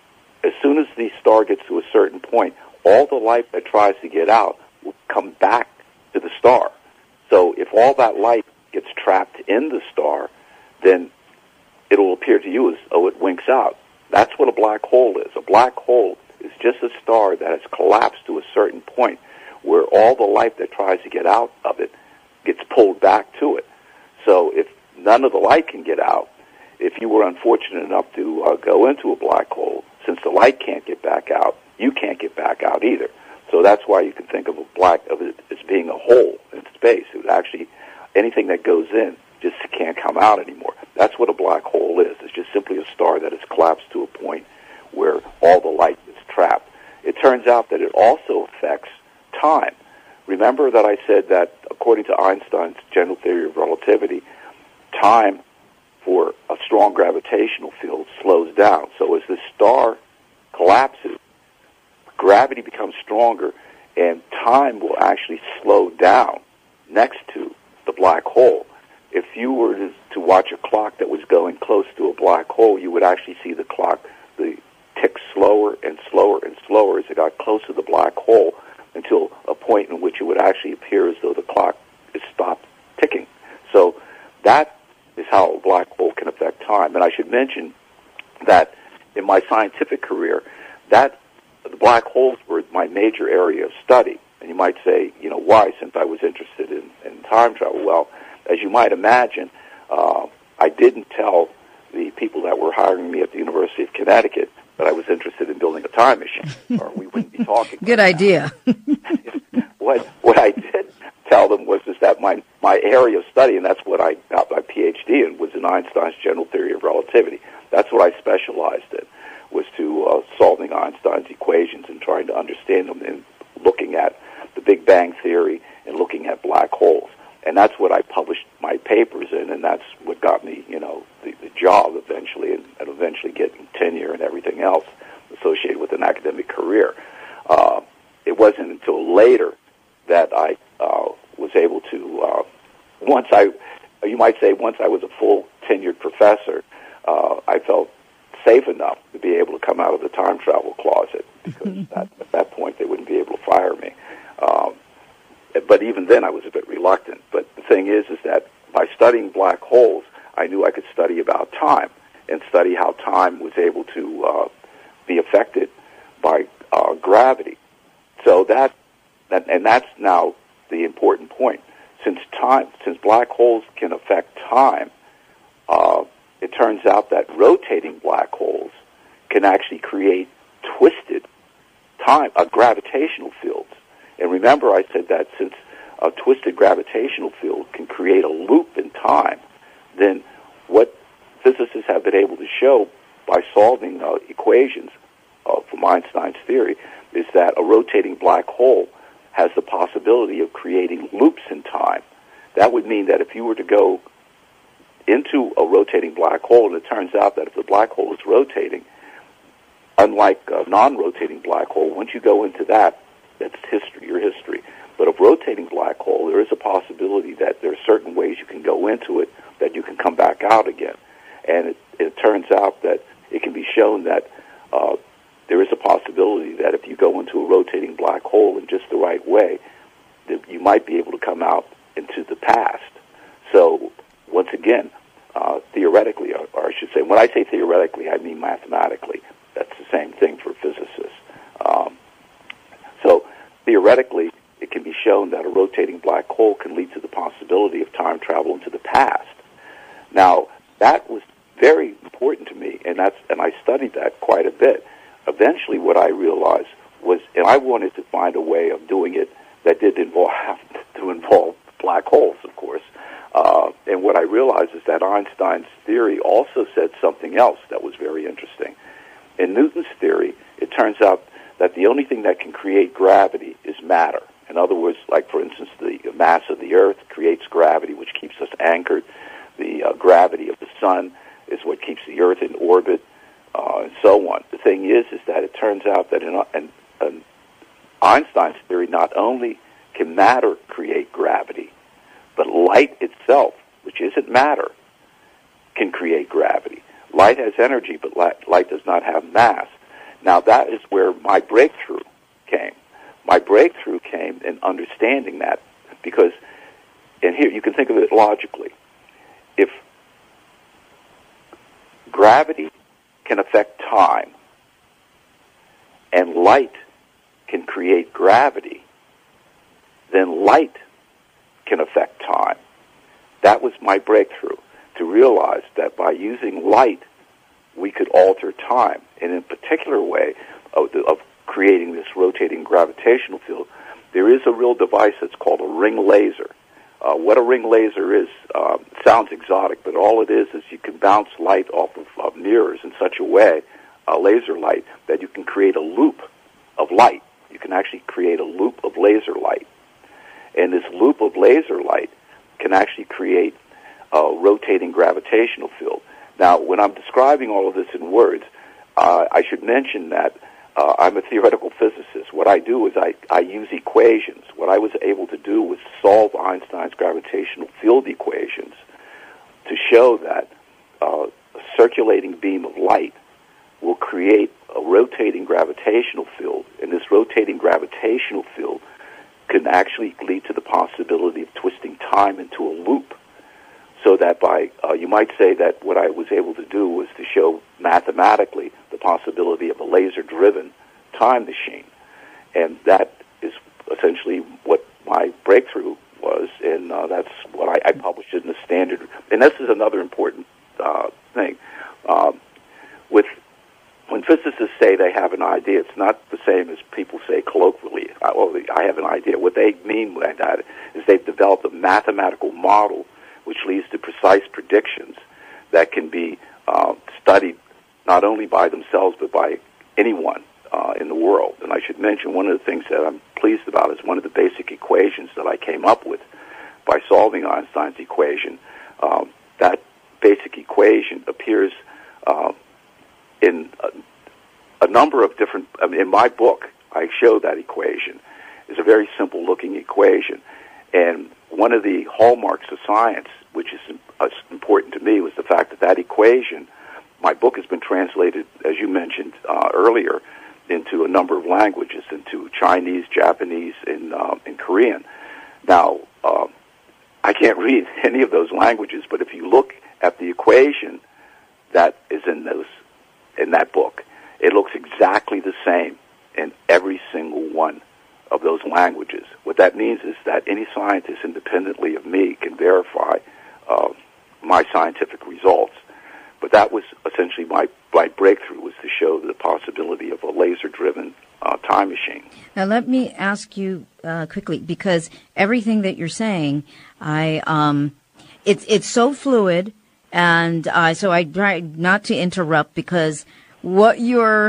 As soon as the star gets to a certain point, all the light that tries to get out will come back to the star. So if all that light gets trapped in the star, then it'll appear to you as though it winks out. That's what a black hole is. A black hole is just a star that has collapsed to a certain point where all the light that tries to get out of it gets pulled back to it. So if none of the light can get out, if you were unfortunate enough to uh, go into a black hole, since the light can't get back out, you can't get back out either. So that's why you can think of a black of it as being a hole in space. It would actually, anything that goes in just can't come out anymore. That's what a black hole is. It's just simply a star that has collapsed to a point where all the light is trapped. It turns out that it also affects time. Remember that I said that according to Einstein's general theory of relativity, time for a strong gravitational field slows down. So as the star collapses, gravity becomes stronger, and time will actually slow down next to the black hole. If you were to, to watch a clock that was going close to a black hole, you would actually see the clock the tick slower and slower and slower as it got close to the black hole until a point in which it would actually appear as though the clock is stopped ticking. So that is how a black hole can affect time. And I should mention that in my scientific career, that the black holes were my major area of study. And you might say, you know, why, since I was interested in, in time travel? Well, as you might imagine, uh, I didn't tell the people that were hiring me at the University of Connecticut that I was interested in building a time machine, or we wouldn't be talking. Good idea. what what I did tell them was is that my my area of study, and that's what I got my P H D in, was in Einstein's general theory of relativity. That's what I specialized in, was to uh, solving Einstein's equations and trying to understand them, and looking at the Big Bang theory and looking at black holes. And that's what I published my papers in, and that's what got me, you know, the, the job eventually, and, and eventually getting tenure and everything else associated with an academic career. Uh, it wasn't until later that I uh, was able to, uh, once I, you might say, once I was a full tenured professor, uh, I felt safe enough to be able to come out of the time travel closet, because that, at that point they wouldn't be able to fire me. Um, But even then, I was a bit reluctant. But the thing is, is that by studying black holes, I knew I could study about time and study how time was able to uh, be affected by uh, gravity. So that, that, and that's now the important point. Since time, since black holes can affect time, uh, it turns out that rotating black holes can actually create twisted time, uh, gravitational fields. And remember, I said that since a twisted gravitational field can create a loop in time, then what physicists have been able to show by solving uh, equations uh, from Einstein's theory, is that a rotating black hole has the possibility of creating loops in time. That would mean that if you were to go into a rotating black hole, and it turns out that if the black hole is rotating, unlike a non-rotating black hole, once you go into that, that's history, your history. But a rotating black hole, there is a possibility that there are certain ways you can go into it that you can come back out again. And it, it turns out that it can be shown that uh, there is a possibility that if you go into a rotating black hole in just the right way, that you might be able to come out into the past. So, once again, uh, theoretically, or, or I should say, when I say theoretically, I mean mathematically. That's the same thing for physicists. Um, so, theoretically, it can be shown that a rotating black hole can lead to the possibility of time travel into the past. Now, that was very important to me, and that's and I studied that quite a bit. Eventually, what I realized was, and I wanted to find a way of doing it that did involve have to involve black holes, of course. Uh, and what I realized is that Einstein's theory also said something else that was very interesting. In Newton's theory, it turns out that the only thing that can create gravity is matter. In other words, like, for instance, the mass of the Earth creates gravity, which keeps us anchored. The uh, gravity of the sun is what keeps the Earth in orbit, uh, and so on. The thing is, is that it turns out that in, in, in Einstein's theory, not only can matter create gravity, but light itself, which isn't matter, can create gravity. Light has energy, but light, light does not have mass. Now, that is where my breakthrough came. My breakthrough came in understanding that, because, and here you can think of it logically. If gravity can affect time, and light can create gravity, then light can affect time. That was my breakthrough, to realize that by using light, we could alter time. And in a particular way of, the, of creating this rotating gravitational field, there is a real device that's called a ring laser. Uh, what a ring laser is, uh, sounds exotic, but all it is is you can bounce light off of, of mirrors in such a way, uh, laser light, that you can create a loop of light. You can actually create a loop of laser light. And this loop of laser light can actually create a rotating gravitational field. Now, when I'm describing all of this in words, uh, I should mention that uh, I'm a theoretical physicist. What I do is I, I use equations. What I was able to do was solve Einstein's gravitational field equations to show that uh, a circulating beam of light will create a rotating gravitational field, and this rotating gravitational field can actually lead to the possibility of twisting time into a loop. So that by, uh, you might say that what I was able to do was to show mathematically the possibility of a laser-driven time machine. And that is essentially what my breakthrough was, and uh, that's what I, I published in the Standard. And this is another important uh, thing. Um, with When physicists say they have an idea, it's not the same as people say colloquially, I, well, I have an idea. What they mean by that is they've developed a mathematical model which leads to precise predictions that can be uh, studied not only by themselves but by anyone uh, in the world. And I should mention one of the things that I'm pleased about is one of the basic equations that I came up with by solving Einstein's equation. Um, that basic equation appears uh, in a, a number of different, I mean, in my book, I show that equation. It's a very simple-looking equation. And one of the hallmarks of science, which is uh, important to me, was the fact that that equation, my book has been translated, as you mentioned uh, earlier, into a number of languages, into Chinese, Japanese, and, uh, and Korean. Now, uh, I can't read any of those languages, but if you look at the equation that is in those in that book, it looks exactly the same in every single one of those languages. What that means is that any scientist independently of me can verify uh, my scientific results. But that was essentially my, my breakthrough, was to show the possibility of a laser-driven uh, time machine. Now, let me ask you uh, quickly, because everything that you're saying, I um, it's it's so fluid, and uh, so I try not to interrupt, because what you're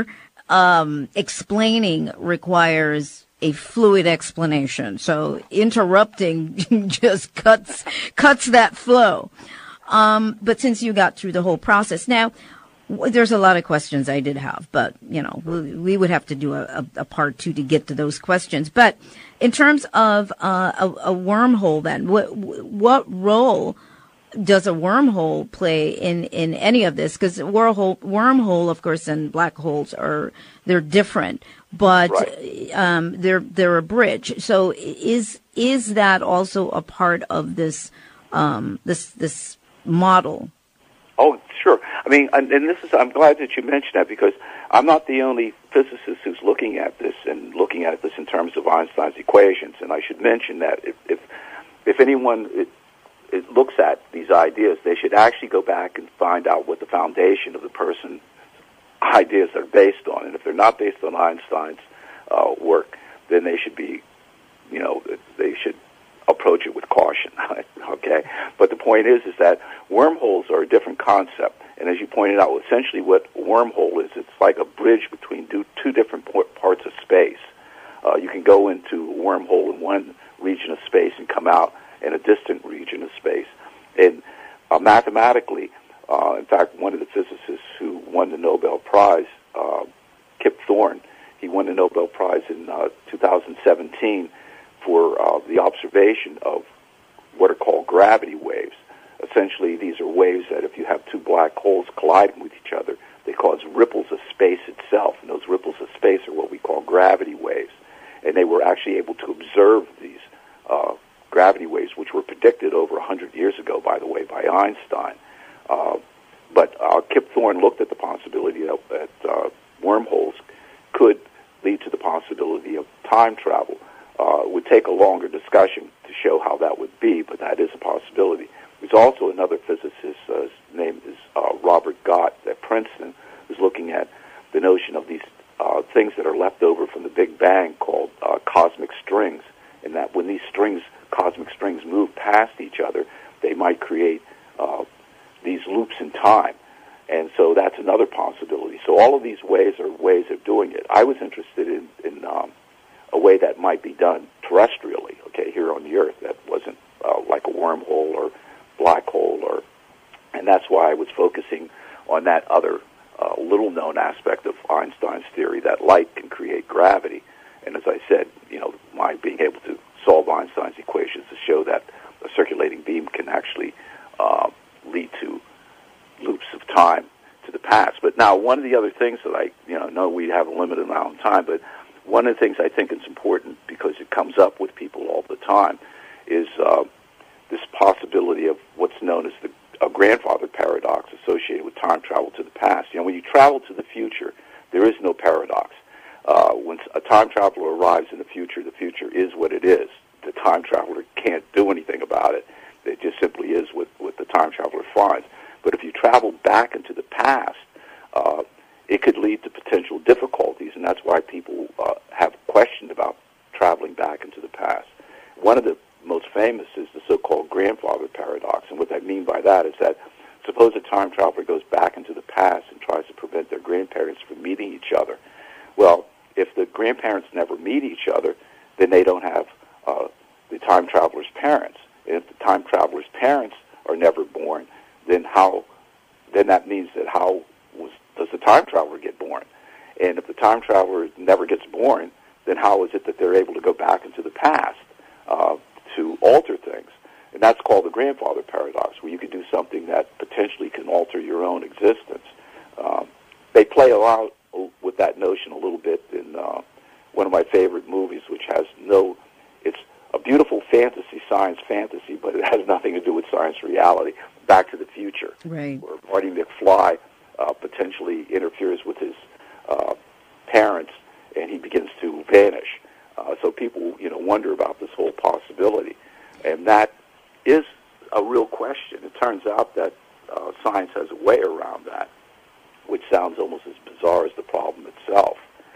um, explaining requires a fluid explanation. So interrupting just cuts cuts that flow. Um, but since you got through the whole process, now w- there's a lot of questions I did have, but you know we, we would have to do a, a, a part two to get to those questions. But in terms of uh, a, a wormhole, then what what role does a wormhole play in, in any of this? Because wormhole, wormhole, of course, and black holes are they're different, but Right. um, they're they're a bridge. So is is that also a part of this um, this this model? Oh, sure. I mean, and, and this is, I'm glad that you mentioned that, because I'm not the only physicist who's looking at this and looking at this in terms of Einstein's equations. And I should mention that if if, if anyone it, it looks at these ideas, they should actually go back and find out what the foundation of the person's ideas are based on. And if they're not based on Einstein's uh, work, then they should be, you know, they should approach it with caution. Okay, but the point is, is that wormholes are a different concept, and as you pointed out, essentially what a wormhole is, it's like a bridge between two, two different parts of space. Uh, you can go into a wormhole in one region of space and come out in a distant region of space, and uh, mathematically, uh, in fact, one of the physicists who won the Nobel Prize, uh, Kip Thorne, he won the Nobel Prize in uh, two thousand seventeen for uh, the observation of what are called gravity waves. Essentially, these are waves that if you have two black holes colliding with each other, they cause ripples of space itself, and those ripples of space are what we call gravity waves. And they were actually able to observe these uh, gravity waves, which were predicted over one hundred years ago, by the way, by Einstein. Uh, but uh, Kip Thorne looked at the possibility of, that uh, wormholes could lead to the possibility of time travel. Uh, it would take a longer discussion to show how that would be, but that is a possibility. There's also another physicist, uh, his name is uh, Robert Gott at Princeton, who's looking at the notion of these uh, things that are left over from the Big Bang called uh, cosmic strings, and that when these strings, cosmic strings, move past each other, they might create uh, these loops in time. And so that's another possibility. So all of these ways are ways of doing it. I was interested in, in um, a way that might be done terrestrially, okay, here on the Earth, that wasn't uh, like a wormhole or black hole, or, and that's why I was focusing on that other uh, little-known aspect of Einstein's theory, that light can create gravity. And as I said, you know, my being able to solve Einstein's equations to show that a circulating beam can actually uh, lead to loops of time to the past. But now, one of the other things that I, you know, know we have a limited amount of time, but one of the things I think is important, because it comes up with people all the time, is uh, this possibility of what's known as the a grandfather paradox associated with time travel to the past. You know, when you travel to the future, there is no paradox. Uh, when a time traveler arrives in the future, the future is what it is. The time traveler can't do anything about it. It just simply is what, what the time traveler finds. But if you travel back into the past, uh, it could lead to potential difficulties, and that's why people uh, have questioned about traveling back into the past. One of the most famous is the so-called grandfather paradox, and what I mean by that is that suppose a time traveler goes back into the past and tries to prevent their grandparents from meeting each other. Well, if the grandparents never meet each other, then they don't have uh, the time traveler's parents. And if the time traveler's parents are never born, then how? Then that means that how was does the time traveler get born? And if the time traveler never gets born, then how is it that they're able to go back into the past uh, to alter things? And that's called the grandfather paradox, where you could do something that potentially can alter your own existence. Um, they play around with that notion a little bit in uh, one of my favorite movies, which has no, it's a beautiful fantasy, science fantasy, but it has nothing to do with science reality, Back to the Future, Right. where Marty McFly uh, potentially interferes with his uh, parents, and he begins to vanish. Uh, so people, you know, wonder about this whole possibility, and that is a real question. It turns out that uh, science has a way around that, which sounds almost as bizarre as the problem itself.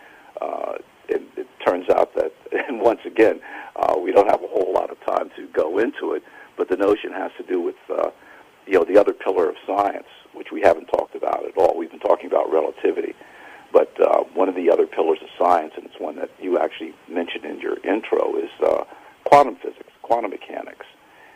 Uh, it, it turns out that, and once again, uh, we don't have a whole lot of time to go into it, but the notion has to do with, uh, you know, the other pillar of science, which we haven't talked about at all. We've been talking about relativity. But uh, one of the other pillars of science, and it's one that you actually mentioned in your intro, is uh, quantum physics, quantum mechanics.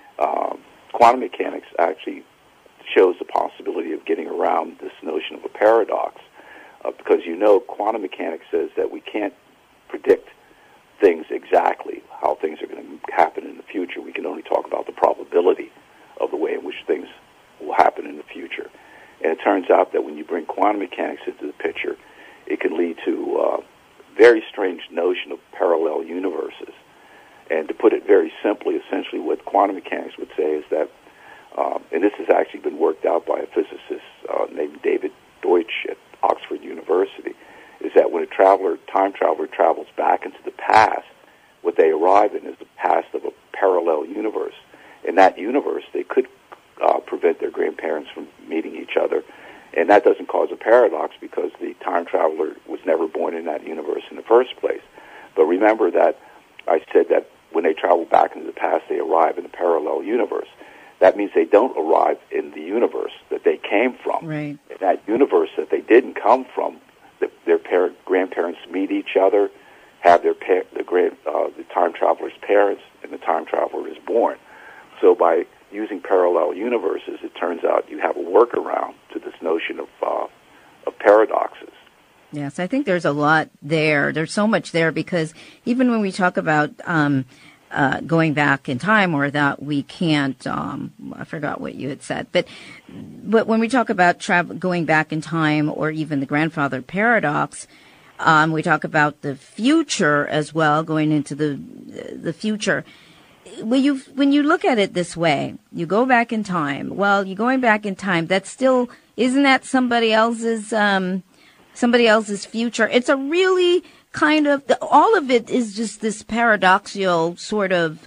Um, quantum mechanics actually shows the possibility of getting around this notion of a paradox, uh, because you know quantum mechanics says that we can't predict things exactly, how things are going to happen in the future. We can only talk about the probability of the way in which things will happen in the future. And it turns out that when you bring quantum mechanics into the picture, it can lead to a very strange notion of parallel universes. And to put it very simply, essentially what quantum mechanics would say is that, um, and this has actually been worked out by a physicist uh, named David Deutsch at Oxford University, is that when a traveler, time traveler travels back into the past, what they arrive in is the past of a parallel universe. In that universe, they could uh, prevent their grandparents from meeting each other, and that doesn't cause a paradox because the time traveler was never born in that universe in the first place. But remember that I said that when they travel back into the past, they arrive in a parallel universe. That means they don't arrive in the universe that they came from. Right. In that universe that they didn't come from, the, their parent, grandparents meet each other, have their pa- the, grand, uh, the time traveler's parents, and the time traveler is born. So by using parallel universes, it turns out you have a workaround to this notion of uh, of paradoxes. Yes, I think there's a lot there. There's so much there because even when we talk about um, uh, going back in time, or that we can't, um, I forgot what you had said, but but when we talk about tra- going back in time, or even the grandfather paradox, um, we talk about the future as well, going into the the future. When you when you look at it this way, you go back in time. Well, you're going back in time. That's still, isn't that somebody else's um, somebody else's future? It's a really kind of, all of it is just this paradoxical sort of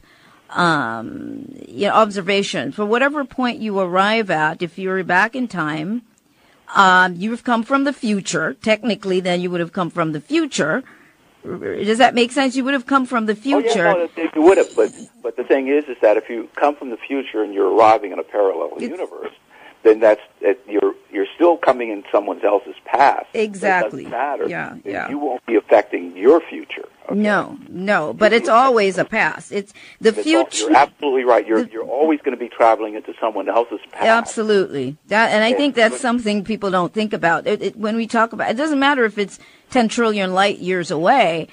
um, you know, observation. For whatever point you arrive at, if you're back in time, um, you've come from the future. Technically, then you would have come from the future. Does that make sense? You would have come from the future. Oh, yeah, no, you would have, but but the thing is, is that if you come from the future and you're arriving in a parallel It's, universe, then that's it, you're you're still coming in someone else's past. Exactly. It doesn't matter. Yeah, yeah. You won't be affecting your future. Okay? No, no, but it's always a past. It's the It's all- future. you're absolutely right. You're the- you're always going to be traveling into someone else's past. Absolutely. That, and I And- think that's something people don't think about. It, it, when we talk about, it doesn't matter if it's ten trillion light years away.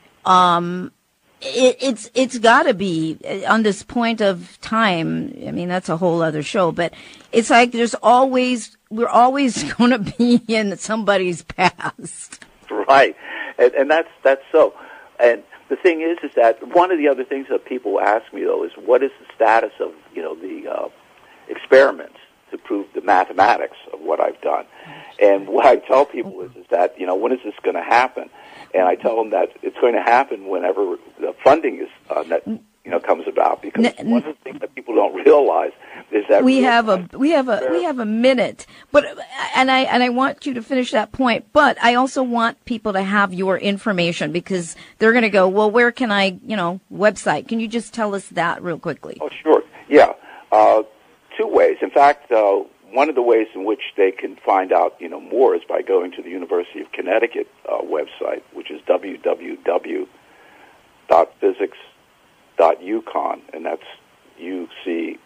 Um, it, it's it's got to be on this point of time. I mean, that's a whole other show. But it's like there's always we're always going to be in somebody's past. Right, and, and that's that's so. And the thing is, is that one of the other things that people ask me though is what is the status of you know the uh, experiments to prove the mathematics of what I've done. And what I tell people is, is that you know when is this going to happen? And I tell them that it's going to happen whenever the funding is uh, that you know comes about. Because N- one of the things that people don't realize is that we real have a we have a we have a minute, but and I and I want you to finish that point. But I also want people to have your information because they're going to go, well, where can I, you know, website? Can you just tell us that real quickly? Oh, sure. Yeah, uh, two ways. In fact, uh, one of the ways in which they can find out, you know, more is by going to the University of Connecticut uh, website, which is w w w dot physics dot u conn, and that's U C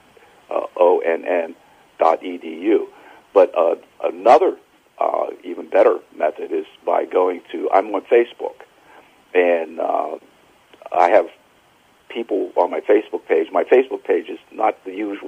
O N N dot E D U. But uh, another uh, even better method is by going to, I'm on Facebook, and uh, I have people on my Facebook page. My Facebook page is not the usual